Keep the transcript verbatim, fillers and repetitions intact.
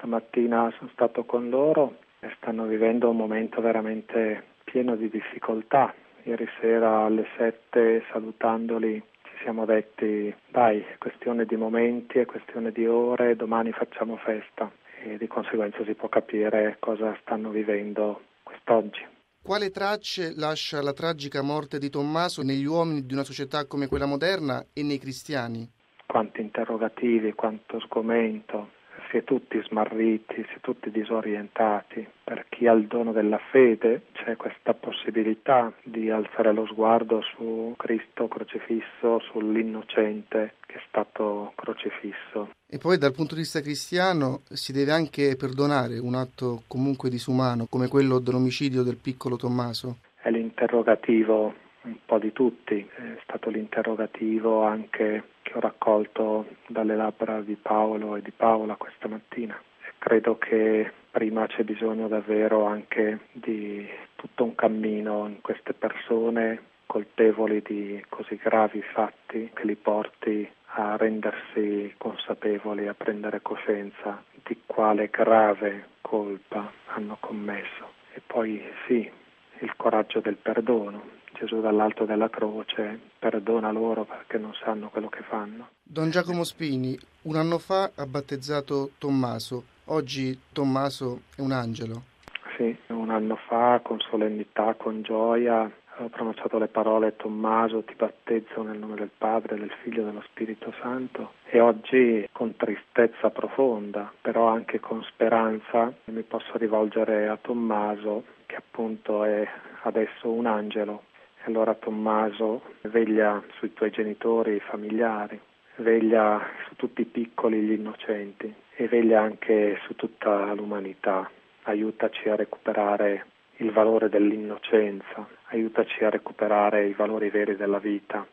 Stamattina sono stato con loro e stanno vivendo un momento veramente pieno di difficoltà. Ieri sera alle sette, salutandoli, ci siamo detti dai, è questione di momenti, è questione di ore, domani facciamo festa, e di conseguenza si può capire cosa stanno vivendo quest'oggi. Quale tracce lascia la tragica morte di Tommaso negli uomini di una società come quella moderna e nei cristiani? Quanti interrogativi, quanto sgomento, si è tutti smarriti, si è tutti disorientati. Per chi ha il dono della fede c'è questa possibilità di alzare lo sguardo su Cristo crocifisso, sull'innocente che è stato crocifisso. E poi dal punto di vista cristiano si deve anche perdonare un atto comunque disumano come quello dell'omicidio del piccolo Tommaso? È l'interrogativo un po' di tutti, è stato l'interrogativo anche che ho raccolto dalle labbra di Paolo e di Paola questa mattina. E credo che prima c'è bisogno davvero anche di tutto un cammino in queste persone colpevoli di così gravi fatti che li porti a rendersi consapevoli, a prendere coscienza di quale grave colpa hanno commesso. E poi sì, il coraggio del perdono. Gesù dall'alto della croce perdona loro perché non sanno quello che fanno. Don Giacomo Spini, un anno fa ha battezzato Tommaso, oggi Tommaso è un angelo. Sì, un anno fa con solennità, con gioia, ho pronunciato le parole: Tommaso, ti battezzo nel nome del Padre, del Figlio e dello Spirito Santo, e oggi con tristezza profonda, però anche con speranza, mi posso rivolgere a Tommaso, che appunto è adesso un angelo. E allora Tommaso, veglia sui tuoi genitori, i familiari, veglia su tutti i piccoli, gli innocenti, e veglia anche su tutta l'umanità. Aiutaci a recuperare il valore dell'innocenza, aiutaci a recuperare i valori veri della vita.